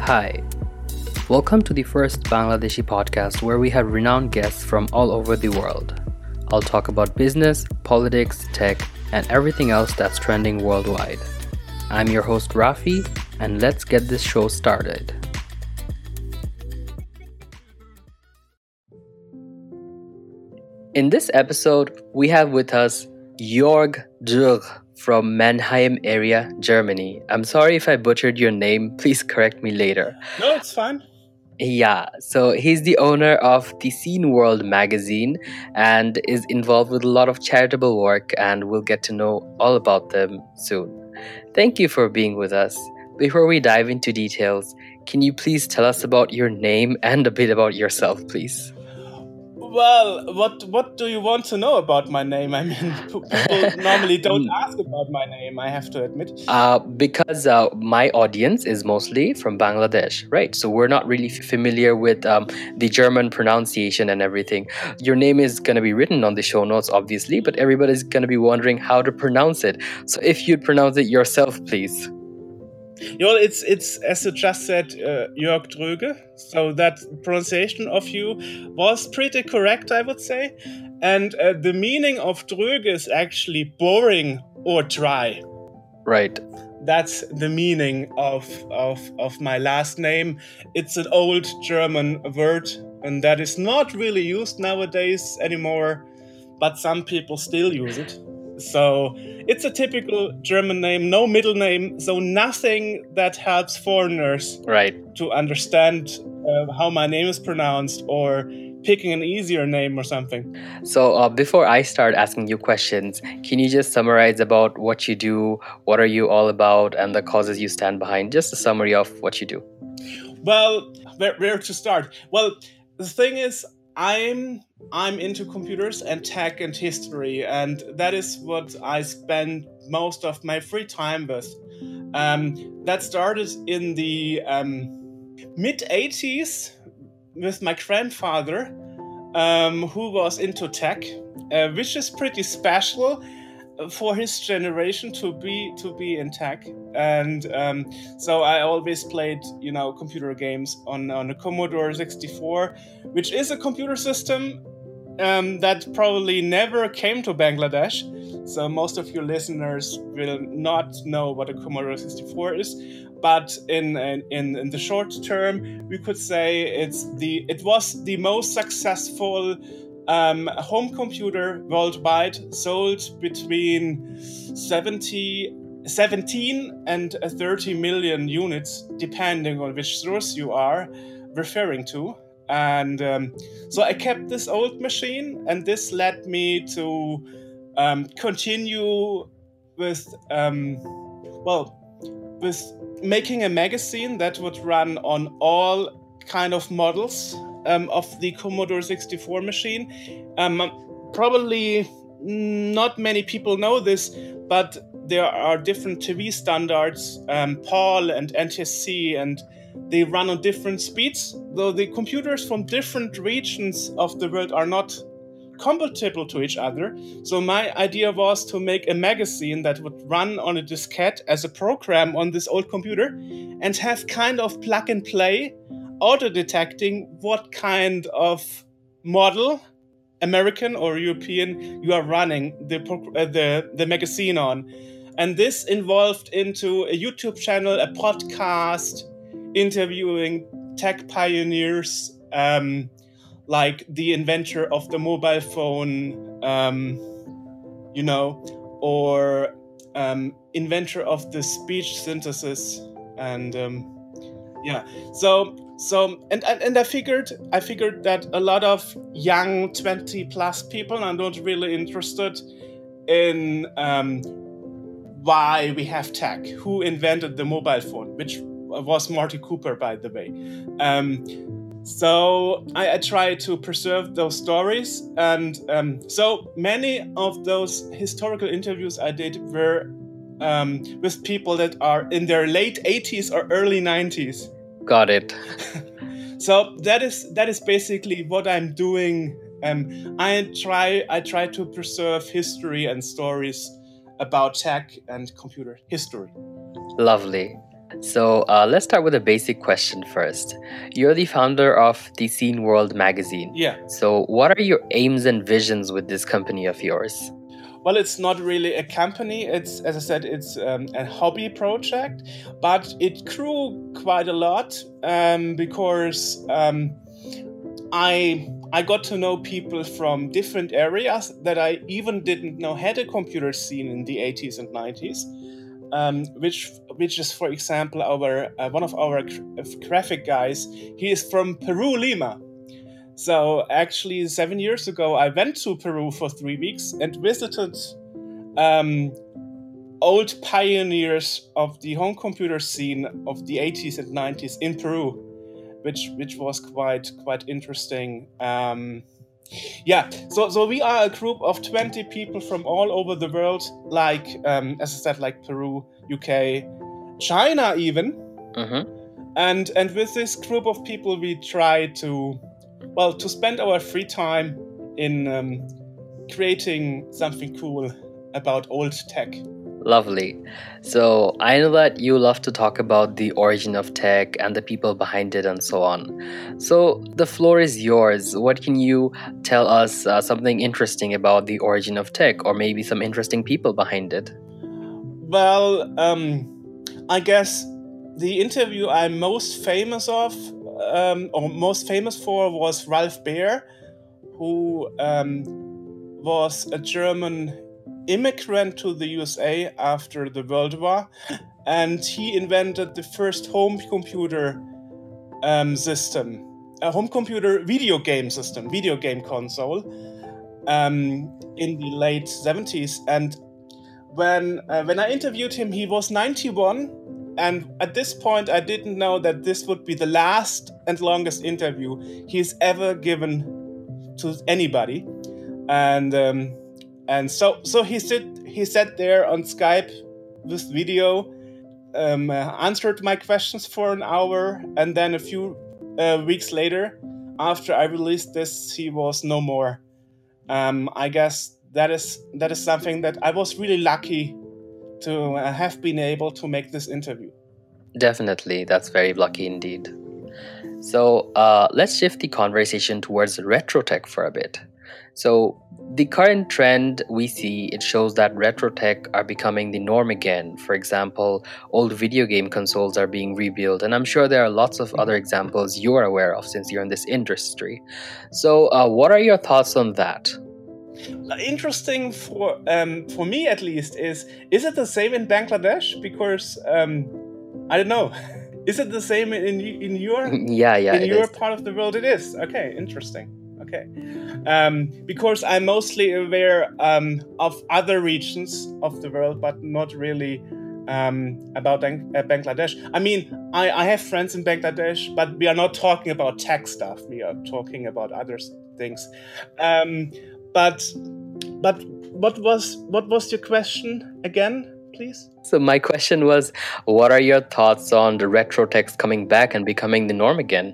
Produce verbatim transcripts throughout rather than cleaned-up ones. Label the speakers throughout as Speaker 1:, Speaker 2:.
Speaker 1: Hi, welcome to the first Bangladeshi podcast where we have renowned guests from all over the world. I'll talk about business, politics, tech, and everything else that's trending worldwide. I'm your host Rafi, and let's get this show started. In this episode, we have with us Jörg Dürr from Mannheim area, Germany. I'm sorry if I butchered your name. Please correct me later.
Speaker 2: No, it's fine.
Speaker 1: Yeah, so he's the owner of the Scene World magazine and is involved with a lot of charitable work, and we'll get to know all about them soon. Thank you for being with us. Before we dive into details, can you please tell us about your name and a bit about yourself, please?
Speaker 2: Well, what what do you want to know about my name? I mean, people normally don't ask about my name, I have to admit.
Speaker 1: Uh, because uh, my audience is mostly from Bangladesh, right? So we're not really familiar with um, the German pronunciation and everything. Your name is going to be written on the show notes, obviously, but everybody's going to be wondering how to pronounce it. So if you'd pronounce it yourself, please.
Speaker 2: You know, it's it's as you just said, uh, Jörg Dröge. So that pronunciation of you was pretty correct, I would say. And uh, the meaning of Dröge is actually boring or dry.
Speaker 1: Right.
Speaker 2: That's the meaning of of of my last name. It's an old German word, and that is not really used nowadays anymore. But some people still use it. So it's a typical German name, no middle name, so nothing that helps foreigners
Speaker 1: right.
Speaker 2: to understand uh, how my name is pronounced or picking an easier name or something.
Speaker 1: So uh, before I start asking you questions, can you just summarize about what you do, what are you all about, and the causes you stand behind? Just a summary of what you do.
Speaker 2: Well, where, where to start? Well, the thing is, I'm I'm into computers and tech and history, and that is what I spend most of my free time with. Um, that started in the um, mid eighties with my grandfather, um, who was into tech, uh, which is pretty special for his generation to be to be in tech. And um, so I always played, you know, computer games on, on a Commodore sixty-four, which is a computer system um, that probably never came to Bangladesh. So most of your listeners will not know what a Commodore sixty-four is. But in in in the short term, we could say it's the it was the most successful Um, a home computer worldwide, sold between seventy, seventeen and thirty million units, depending on which source you are referring to. And um, so I kept this old machine, and this led me to um, continue with, um, well, with making a magazine that would run on all kind of models Um, of the Commodore sixty-four machine. Um, probably not many people know this, but there are different T V standards, um, PAL and N T S C, and they run on different speeds, though the computers from different regions of the world are not compatible to each other. So my idea was to make a magazine that would run on a diskette as a program on this old computer and have kind of plug and play, auto-detecting what kind of model, American or European, you are running the, uh, the the magazine on. And this involved into a YouTube channel, a podcast, interviewing tech pioneers, um, like the inventor of the mobile phone, um, you know, or um, inventor of the speech synthesis, and um, yeah, so so and, and and I figured I figured that a lot of young twenty plus people are not really interested in um, why we have tech, who invented the mobile phone, which was Marty Cooper, by the way. Um, so I, I try to preserve those stories, and um, so many of those historical interviews I did were um, with people that are in their late eighties or early nineties.
Speaker 1: Got it.
Speaker 2: So that is that is basically what I'm doing. Um, I try I try to preserve history and stories about tech and computer history.
Speaker 1: Lovely. So uh, let's start with a basic question first. You're the founder of Ticine World magazine.
Speaker 2: Yeah.
Speaker 1: So what are your aims and visions with this company of yours?
Speaker 2: Well, it's not really a company. It's, as I said, it's um, a hobby project, but it grew quite a lot um, because um, I I got to know people from different areas that I even didn't know had a computer scene in the eighties and nineties. Um, which which is, for example, our uh, one of our graphic guys. He is from Peru, Lima. So actually, seven years ago, I went to Peru for three weeks and visited um, old pioneers of the home computer scene of the eighties and nineties in Peru, which which was quite quite interesting. Um, yeah, so so we are a group of twenty people from all over the world, like um, as I said, like Peru, U K, China, even.
Speaker 1: Mm-hmm.
Speaker 2: And and with this group of people, we try to. Well, to spend our free time in um, creating something cool about old tech.
Speaker 1: Lovely. So I know that you love to talk about the origin of tech and the people behind it and so on. So the floor is yours. What can you tell us uh, something interesting about the origin of tech, or maybe some interesting people behind it?
Speaker 2: Well, um, I guess the interview I'm most famous of, um, or most famous for, was Ralph Baer, who um, was a German immigrant to the U S A after the World War, and he invented the first home computer um, system, a home computer video game system, video game console, um, in the late seventies. And when uh, when I interviewed him, he was ninety-one. And at this point, I didn't know that this would be the last and longest interview he's ever given to anybody. And um, and so so he sit he sat there on Skype with video, um, uh, answered my questions for an hour, and then a few uh, weeks later, after I released this, he was no more. Um, I guess that is that is something that I was really lucky to uh, have been able to make this interview.
Speaker 1: Definitely, that's very lucky indeed. So uh, let's shift the conversation towards retro tech for a bit. So the current trend we see, it shows that retro tech are becoming the norm again. For example, old video game consoles are being rebuilt, and I'm sure there are lots of other examples you are aware of since you're in this industry. So uh, what are your thoughts on that?
Speaker 2: Interesting for um, for me at least is is it the same in Bangladesh? Because um, I don't know. Is it the same in in your
Speaker 1: yeah yeah
Speaker 2: in your
Speaker 1: is.
Speaker 2: part of the world? It is. Okay, interesting. Okay, um, because I'm mostly aware um, of other regions of the world, but not really um, about Bang- uh, Bangladesh. I mean, I, I have friends in Bangladesh, but we are not talking about tech stuff. We are talking about other things. Um, But but what was what was your question again, please?
Speaker 1: So my question was, what are your thoughts on the retro techs coming back and becoming the norm again?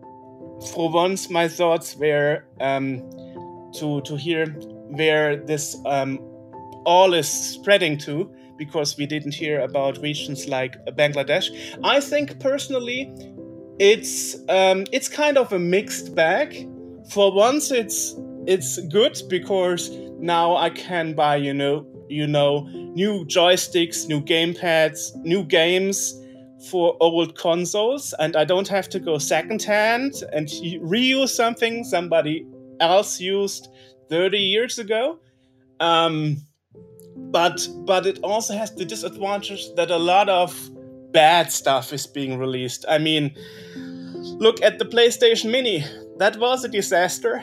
Speaker 2: For once, my thoughts were um, to to hear where this um, all is spreading to, because we didn't hear about regions like Bangladesh. I think personally, it's um, it's kind of a mixed bag. For once, it's It's good because now I can buy, you know, you know, new joysticks, new gamepads, new games for old consoles, and I don't have to go secondhand and reuse something somebody else used thirty years ago. Um, but but it also has the disadvantage that a lot of bad stuff is being released. I mean, look at the PlayStation Mini. That was a disaster.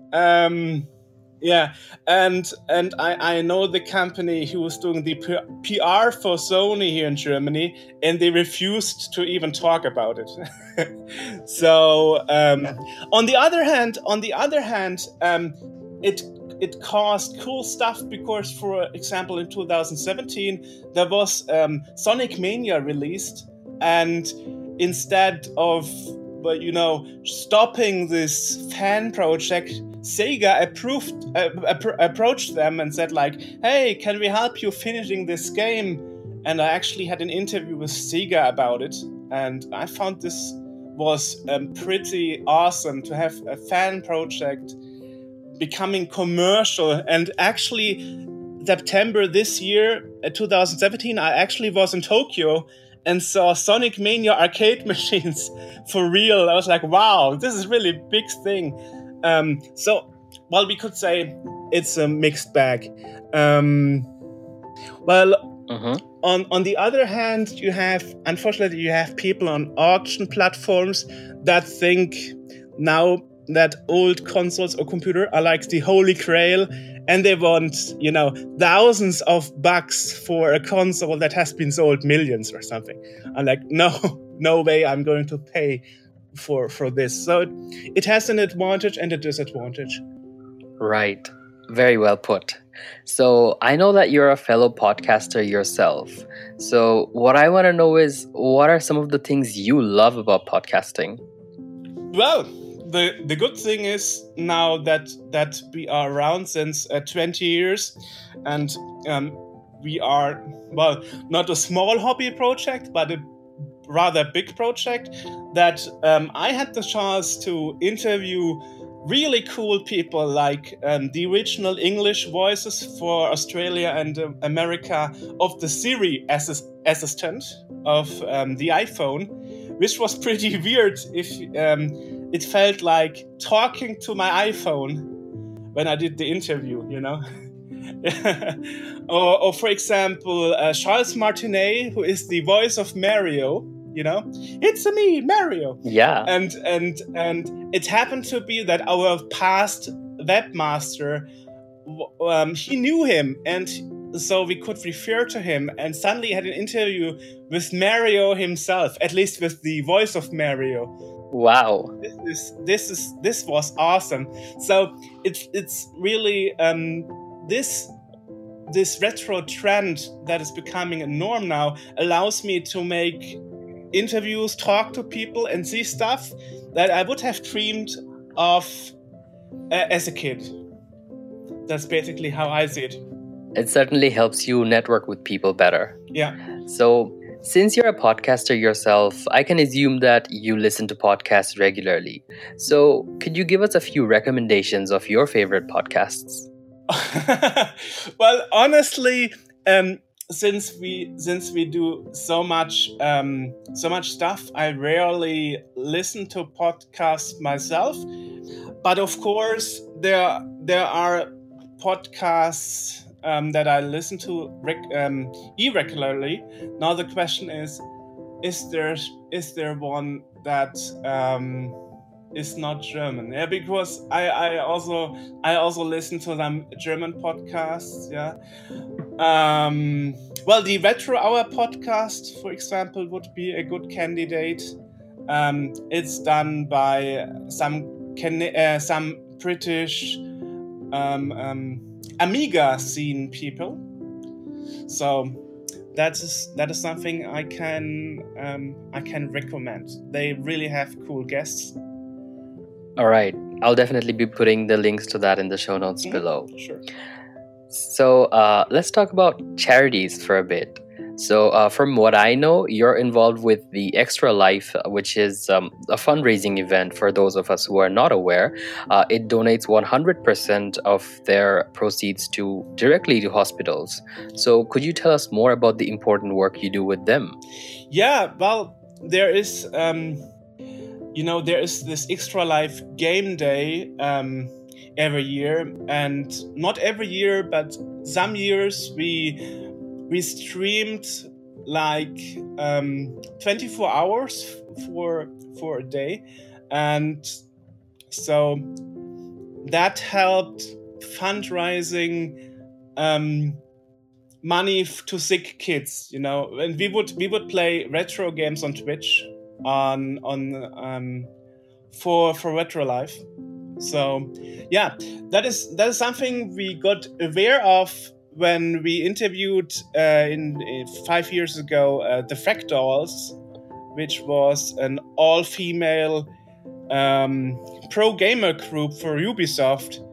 Speaker 2: Um, yeah, and and I, I know the company who was doing the P R for Sony here in Germany, and they refused to even talk about it. So um, yeah. on the other hand, on the other hand, um, it it caused cool stuff because, for example, in two thousand seventeen there was um, Sonic Mania released, and instead of, but you know, stopping this fan project, Sega approved, uh, appro- approached them and said like, hey, can we help you finishing this game? and I actually had an interview with Sega about it, and I found this was um, pretty awesome to have a fan project becoming commercial. And actually, September this year, uh, twenty seventeen, I actually was in Tokyo and saw Sonic Mania arcade machines for real. I was like, wow, this is really a big thing. Um, so, well, we could say it's a mixed bag. Um, well,
Speaker 1: Mm-hmm.
Speaker 2: on, on the other hand, you have, unfortunately, you have people on auction platforms that think now that old consoles or computer are like the holy grail, and they want, you know, thousands of bucks for a console that has been sold millions or something. I'm like, no, no way I'm going to pay for, for this. So it, it has an advantage and a disadvantage.
Speaker 1: Right. Very well put. So I know that you're a fellow podcaster yourself. So what I want to know is, what are some of the things you love about podcasting?
Speaker 2: Well, the the good thing is now that that we are around since uh, twenty years, and um, we are, well, not a small hobby project, but a rather big project, that um, I had the chance to interview really cool people like um, the original English voices for Australia and uh, America of the Siri assist- assistant of um, the iPhone, which was pretty weird. If um, it felt like talking to my iPhone when I did the interview, you know. or, or for example, uh, Charles Martinet, who is the voice of Mario. You know, it's me, Mario.
Speaker 1: Yeah.
Speaker 2: And and and it happened to be that our past webmaster, um, he knew him, and so we could refer to him. And suddenly had an interview with Mario himself, at least with the voice of Mario.
Speaker 1: Wow.
Speaker 2: This is this is this was awesome. So it's it's really um, this. This retro trend that is becoming a norm now allows me to make interviews, talk to people, and see stuff that I would have dreamed of uh, as a kid. That's basically how I see it.
Speaker 1: It certainly helps you network with people better.
Speaker 2: Yeah.
Speaker 1: So, since you're a podcaster yourself, I can assume that you listen to podcasts regularly. So, could you give us a few recommendations of your favorite podcasts?
Speaker 2: Well, honestly, um, since we since we do so much um, so much stuff, I rarely listen to podcasts myself. But of course, there there are podcasts um, that I listen to rec- um, irregularly. Now the question is: is there is there one that um, is not German? Yeah, because I, I also I also listen to some German podcasts. Yeah. Um, well, the Retro Hour podcast, for example, would be a good candidate. Um, it's done by some Can- uh, some British um, um, Amiga scene people. So that is that is something I can um, I can recommend. They really have cool guests.
Speaker 1: All right. I'll definitely be putting the links to that in the show notes
Speaker 2: Mhm.
Speaker 1: below.
Speaker 2: Sure.
Speaker 1: So uh, let's talk about charities for a bit. So uh, from what I know, you're involved with the Extra Life, which is um, a fundraising event for those of us who are not aware. Uh, it donates one hundred percent of their proceeds to directly to hospitals. So could you tell us more about the important work you do with them?
Speaker 2: Yeah, well, there is, um, you know, there is this Extra Life game day um, every year, and not every year, but some years we we streamed like um, twenty-four hours for for a day, and so that helped fundraising um, money f- to sick kids, you know. And we would we would play retro games on Twitch on on um, for for Retro Life. So yeah, that is that is something we got aware of when we interviewed uh, in, in five years ago uh, the Fractals, which was an all-female um, pro gamer group for Ubisoft,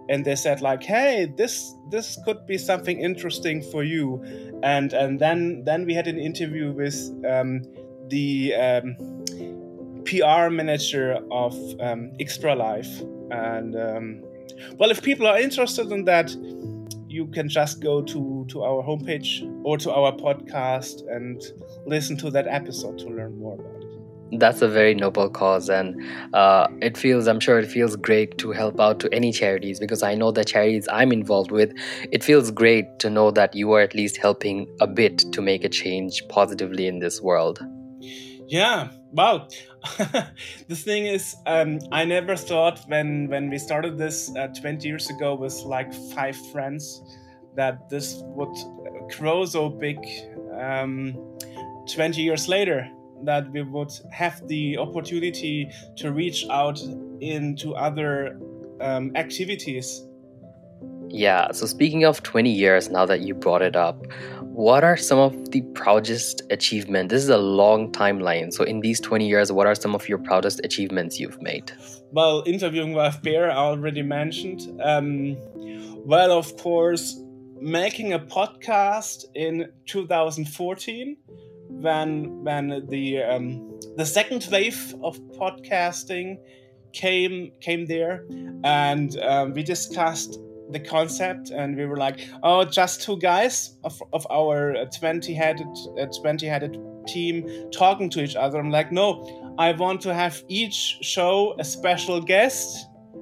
Speaker 2: and they said like, hey, this this could be something interesting for you. And and then then we had an interview with um, the um, P R manager of um, Extra Life. And um, well, if people are interested in that, you can just go to, to our homepage or to our podcast and listen to that episode to learn more about it.
Speaker 1: That's a very noble cause, and uh, it feels, I'm sure it feels great to help out to any charities, because I know the charities I'm involved with, it feels great to know that you are at least helping a bit to make a change positively in this world.
Speaker 2: Yeah, wow. The thing is, um, I never thought when, when we started this uh, twenty years ago with like five friends that this would grow so big um, twenty years later, that we would have the opportunity to reach out into other um, activities.
Speaker 1: Yeah, so speaking of twenty years, now that you brought it up, what are some of the proudest achievements? This is a long timeline. So in these twenty years, what are some of your proudest achievements you've made?
Speaker 2: Well, interviewing with Bear, I already mentioned. Um, well, of course, making a podcast in two thousand fourteen, when when the um, the second wave of podcasting came came there, and um, we discussed the concept, and we were like, oh, just two guys of, of our twenty-headed uh, twenty-headed team talking to each other. I'm like, no, I want to have each show a special guest.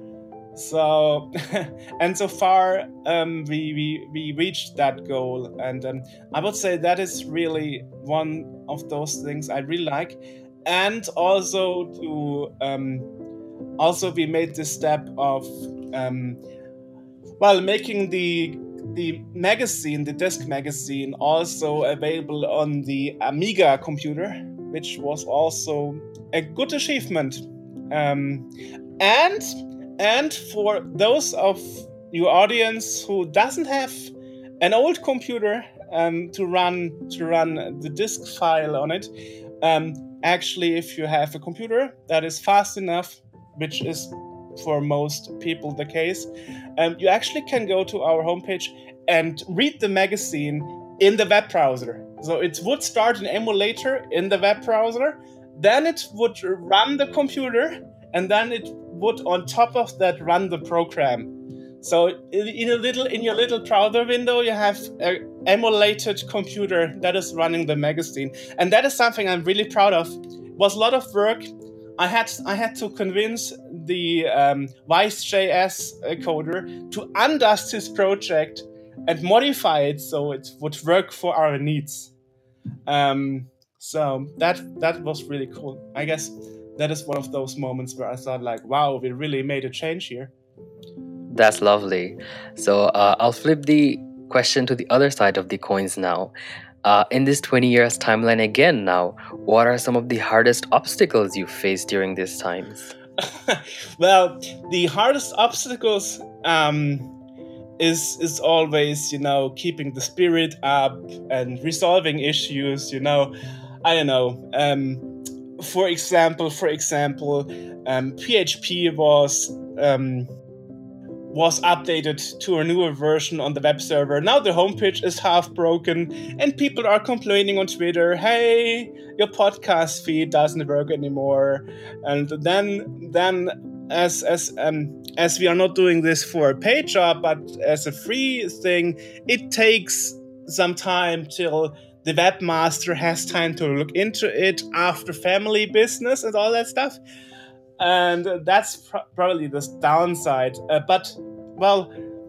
Speaker 2: So, and so far, um, we, we we reached that goal, and um, I would say that is really one of those things I really like. And also to um, also we made the step of um, well, making the the magazine, the disc magazine, also available on the Amiga computer, which was also a good achievement. Um, and and for those of your audience who doesn't have an old computer um, to run to run the disk file on it, um, actually, if you have a computer that is fast enough, which is for most people the case, um, you actually can go to our homepage and read the magazine in the web browser. So it would start an emulator in the web browser, then it would run the computer, and then it would on top of that run the program. So in a little in your little browser window, you have an emulated computer that is running the magazine, and that is something I'm really proud of. It was a lot of work. I had I had to convince the um, Vice.js coder to undust his project and modify it so it would work for our needs. Um, so that that was really cool. I guess that is one of those moments where I thought like, wow, we really made a change here.
Speaker 1: That's lovely. So uh, I'll flip the question to the other side of the coins now. Uh, in this twenty years timeline again now, what are some of the hardest obstacles you faced during these times?
Speaker 2: Well, the hardest obstacles um, is is always, you know, keeping the spirit up and resolving issues, you know. I don't know. Um, for example, for example, um, P H P was... Um, was updated to a newer version on the web server. Now the homepage is half broken and people are complaining on Twitter, hey, your podcast feed doesn't work anymore. And then then as as um as we are not doing this for a paid job but as a free thing, it takes some time till the webmaster has time to look into it after family business and all that stuff. And that's pr- probably the downside. Uh, but, well,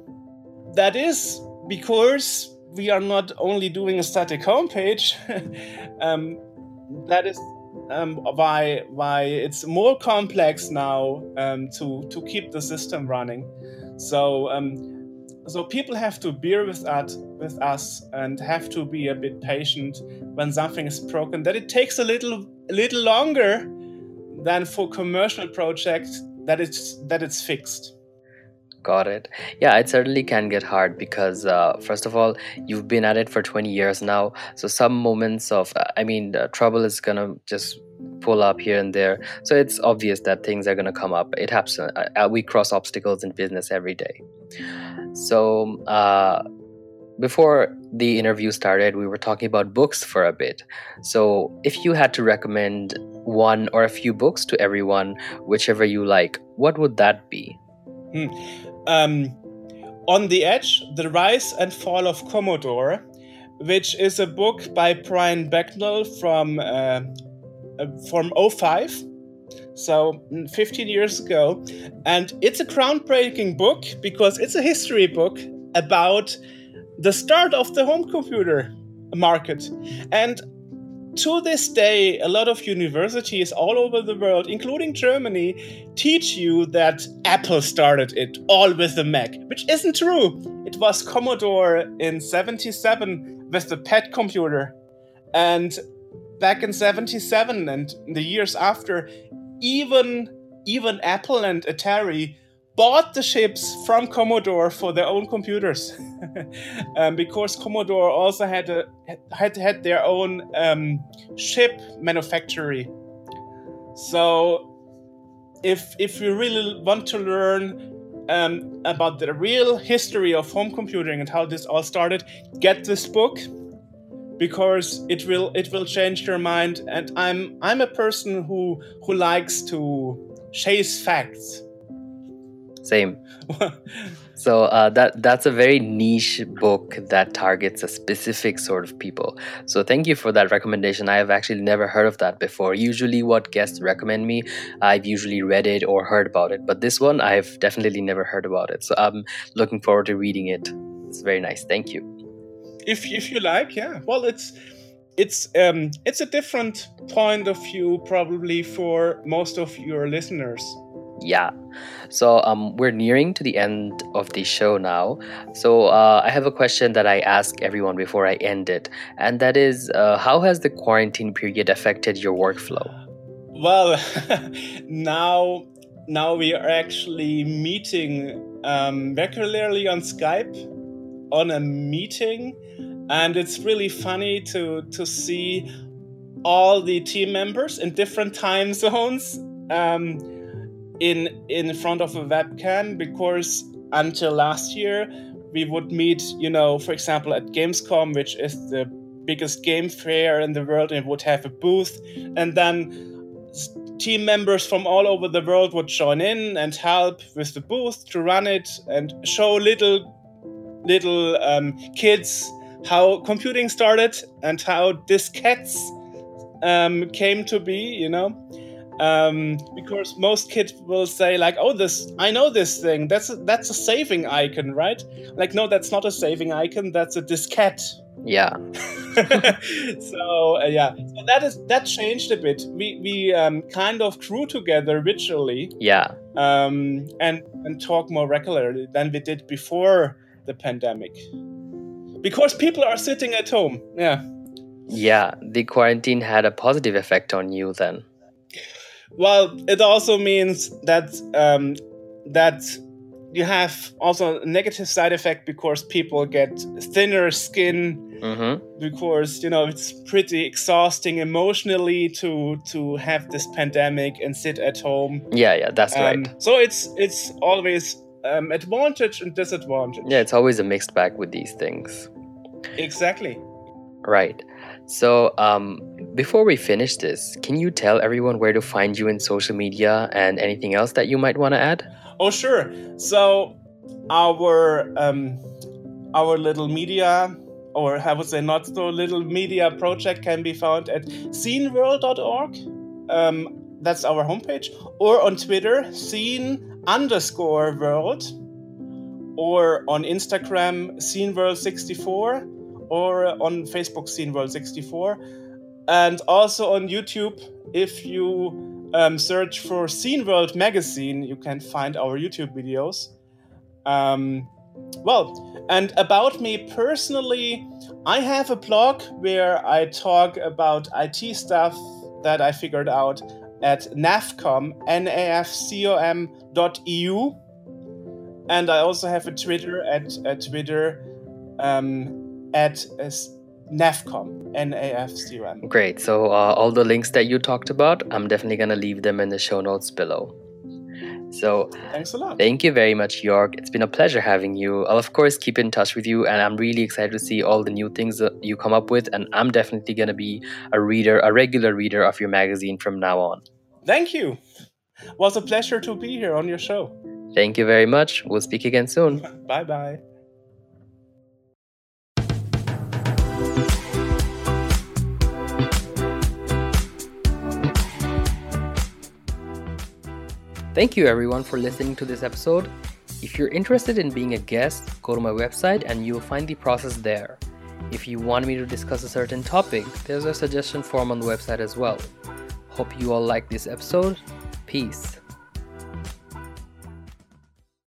Speaker 2: that is because we are not only doing a static homepage. um, that is um, why why it's more complex now um, to to keep the system running. So um, so people have to bear with that with us and have to be a bit patient when something is broken. That it takes a little a little longer than for commercial projects that it's that it's fixed.
Speaker 1: Got it. Yeah, it certainly can get hard because, uh, first of all, you've been at it for twenty years now. So some moments of, uh, I mean, uh, trouble is gonna just pull up here and there. So it's obvious that things are going to come up. It happens. Uh, we cross obstacles in business every day. So uh, before the interview started, we were talking about books for a bit. So if you had to recommend one or a few books to everyone, whichever you like, what would that be?
Speaker 2: Hmm. Um, On the Edge, The Rise and Fall of Commodore, which is a book by Brian Bagnall from uh, from oh five, so fifteen years ago. And it's a groundbreaking book because it's a history book about the start of the home computer market. And to this day, a lot of universities all over the world, including Germany, teach you that Apple started it all with the Mac, which isn't true. It was Commodore in seventy-seven with the P E T computer. And back in seventy-seven and the years after, even, even Apple and Atari bought the chips from Commodore for their own computers. um, because Commodore also had a, had had their own um, chip manufactory. So if if you really want to learn um, about the real history of home computing and how this all started, get this book, because it will it will change your mind. And I'm I'm a person who who likes to chase facts.
Speaker 1: Same. So uh, that that's a very niche book that targets a specific sort of people. So thank you for that recommendation. I have actually never heard of that before. Usually what guests recommend me, I've usually read it or heard about it. But this one, I've definitely never heard about it. So I'm looking forward to reading it. It's very nice. Thank you.
Speaker 2: If if you like, yeah. Well, it's it's um it's a different point of view probably for most of your listeners.
Speaker 1: Yeah. So um, we're nearing to the end of the show now. So uh, I have a question that I ask everyone before I end it. And that is, uh, how has the quarantine period affected your workflow?
Speaker 2: Well, now, now we are actually meeting um, regularly on Skype on a meeting. And it's really funny to, to see all the team members in different time zones um, in in front of a webcam, because until last year we would meet, you know, for example, at Gamescom, which is the biggest game fair in the world, and would have a booth, and then team members from all over the world would join in and help with the booth to run it and show little little um, kids how computing started and how diskettes um, came to be, you know. Um, because most kids will say like, "Oh, this I know this thing. That's a, that's a saving icon, right?" Like, no, that's not a saving icon. That's a diskette.
Speaker 1: Yeah.
Speaker 2: so uh, yeah, so that is that changed a bit. We we um, kind of grew together virtually.
Speaker 1: Yeah.
Speaker 2: Um, and and talk more regularly than we did before the pandemic. Because people are sitting at home. Yeah.
Speaker 1: Yeah. The quarantine had a positive effect on you then.
Speaker 2: Well, it also means that um, that you have also a negative side effect, because people get thinner skin.
Speaker 1: Mm-hmm.
Speaker 2: Because, you know, it's pretty exhausting emotionally to to have this pandemic and sit at home.
Speaker 1: Yeah, yeah, that's
Speaker 2: um,
Speaker 1: right.
Speaker 2: So it's it's always um, advantage and disadvantage.
Speaker 1: Yeah, it's always a mixed bag with these things.
Speaker 2: Exactly.
Speaker 1: Right. So, um, before we finish this, can you tell everyone where to find you in social media and anything else that you might want to add?
Speaker 2: Oh, sure. So, our um, our little media, or I would say not so little media project, can be found at scene world dot org. Um, that's our homepage. Or on Twitter, scene underscore world. Or on Instagram, scene world sixty-four. Or on Facebook, scene world sixty-four. And also on YouTube, if you um, search for Scene World Magazine, you can find our YouTube videos. Um, well, and about me personally, I have a blog where I talk about I T stuff that I figured out at NAFCOM, N A F C O M dot E U. And I also have a Twitter at, at Twitter um, at NAFCOM, N A F C O M.
Speaker 1: Great. So uh, all the links that you talked about, I'm definitely going to leave them in the show notes below. So
Speaker 2: thanks a lot.
Speaker 1: Thank you very much, Jörg. It's been a pleasure having you. I'll of course keep in touch with you, and I'm really excited to see all the new things that you come up with, and I'm definitely going to be a reader, a regular reader of your magazine from now on.
Speaker 2: Thank you. It was a pleasure to be here on your show.
Speaker 1: Thank you very much. We'll speak again soon.
Speaker 2: Bye-bye.
Speaker 1: Thank you everyone for listening to this episode. If you're interested in being a guest, go to my website and you'll find the process there. If you want me to discuss a certain topic, there's a suggestion form on the website as well. Hope you all like this episode. Peace.